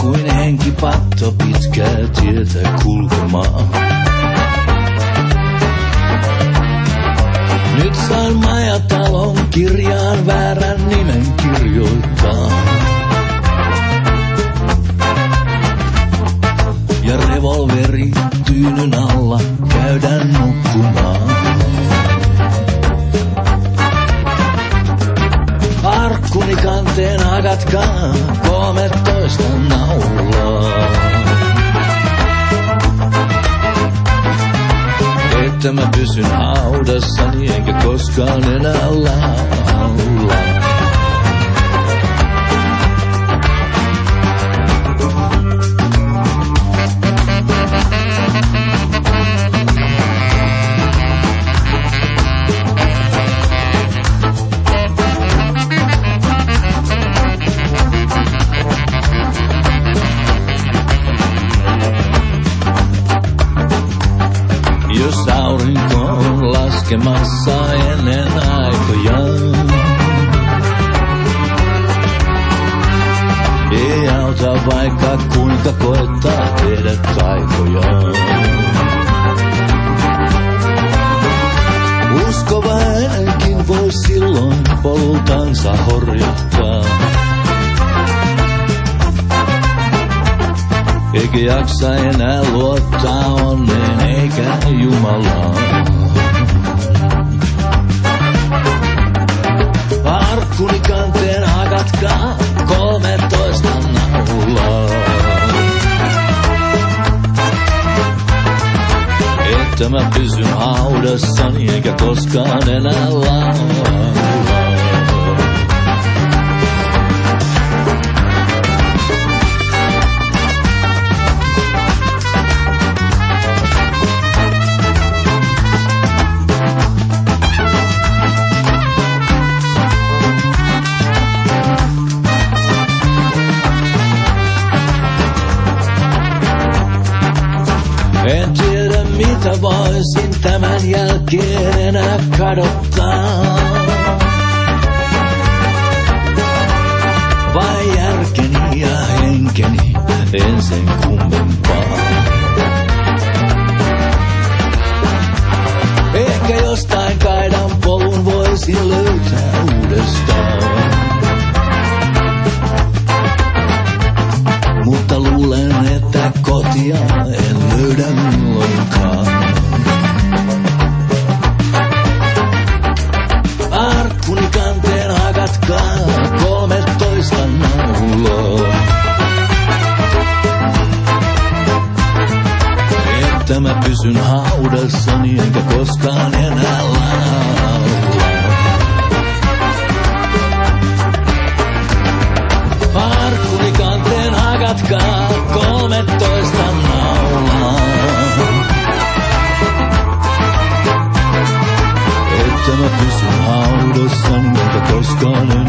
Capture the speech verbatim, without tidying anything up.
kuin henkipatto pitkää tietä kulkemaan. Nyt saan majatalon kirjaan väärän nimen kirjoittaa. Ja revolveri tyynyn alla käydään nukkumaan. Arkkuni kanteen hakatkaa kolmetoista naulaa. Että mä pysyn haudassani enkä koskaan enää laula. Jos aurinko on laskemassa ennen aikojaan, ei auta vaikka kuinka koettaa tehdä taikojaan. Uskovainenkin voi silloin polultansa horjuttaa. Eikä jaksa enää luottaa onneen eikä Jumalaan. Arkkuni kanteen hakatkaa kolmetoista naulaa. Että mä pysyn haudassani eikä koskaan enää laula. En tiedä mitä voisin tämän jälkeen enää kadottaa. Vai järkeni ja henkeni, en sen kummempaa. Ehkä jostain kaidan polun voisin löytää uudestaan. Mutta luulen, että kotia en löydä milloinkaan. Arkkuni kanteen hakatkaa kolmetoista naulaa. Että mä pysyn haudassani enkä koskaan enää laula. Arkkuni kanteen hakatkaa kolmetoista naulaa. Että mä pysyn haudassani enkä koskaan enää